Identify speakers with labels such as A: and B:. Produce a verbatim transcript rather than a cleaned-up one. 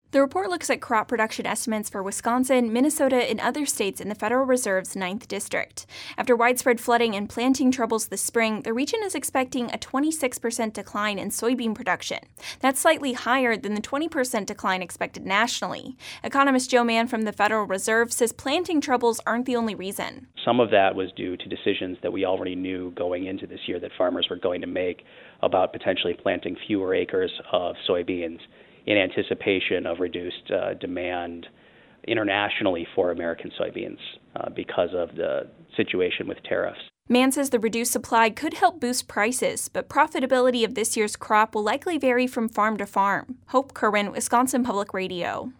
A: The report looks at crop production estimates for Wisconsin, Minnesota, and other states in the Federal Reserve's ninth District. After widespread flooding and planting troubles this spring, the region is expecting a twenty-six percent decline in soybean production. That's slightly higher than the twenty percent decline expected nationally. Economist Joe Mann from the Federal Reserve says planting troubles aren't the only reason.
B: Some of that was due to decisions that we already knew going into this year that farmers were going to make about potentially planting fewer acres of soybeans in anticipation of reduced uh, demand internationally for American soybeans uh, because of the situation with tariffs.
A: Mann says the reduced supply could help boost prices, but profitability of this year's crop will likely vary from farm to farm. Hope Kerwin, Wisconsin Public Radio.